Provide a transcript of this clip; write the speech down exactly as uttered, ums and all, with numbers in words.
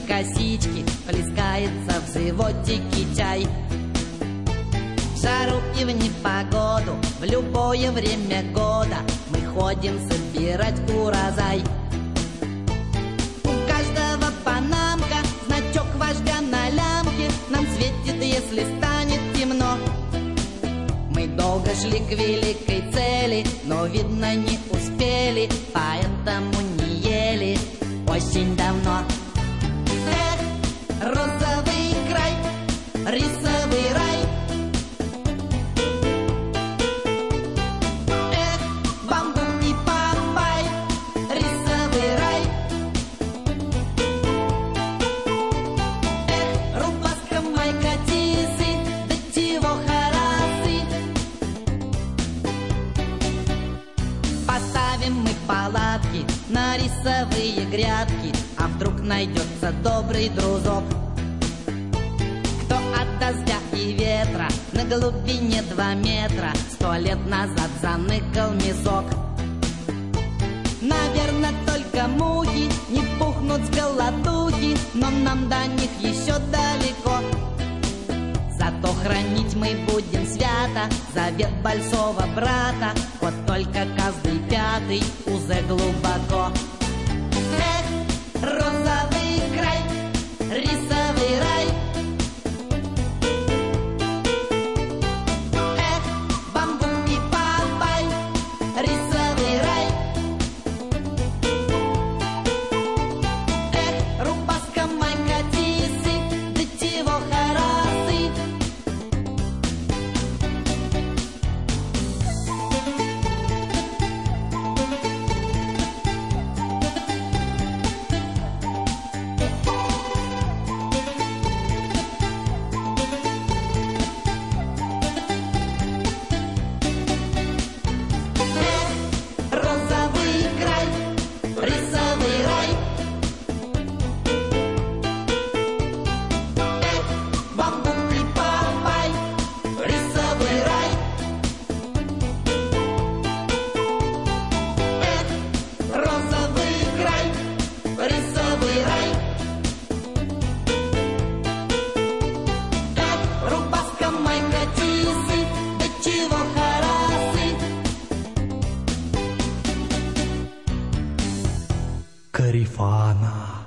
косички, плескается в животике чай. В жару и в непогоду, в любое время года мы ходим собирать урожай. У каждого панамка, значок вождя на лямке, нам светит, если станет темно. Мы долго шли к великой цели, но, видно, не успели, поэтому не ели очень давно. Эх, розовый край, рисовый рай. Эх, бамбук и папай, рисовый рай. Эх, рубаска майка тисы, да чего харасы. Поставим мы палатки на рисовые грядки, а вдруг найдется добрый дружок, кто от дождя и ветра на глубине два метра сто лет назад заныкал мешок. Наверно, только мухи не пухнут с голодухи, но нам до них еще далеко. Зато хранить мы будем свято завет большого брата, вот только каждый пятый уже глубоко. Эх, розовый край, рисовый рай. Эх, бамбук и папай, рисовый рай. Эх, рубаска майка тисы, да чего харасы. Розовый край, рисовый рай. Эх, бамбук и папай, рисовый рай. Эх, розовый край, рисовый рай. Эх, рубаска майка тисы, да чего харасы. Карифана.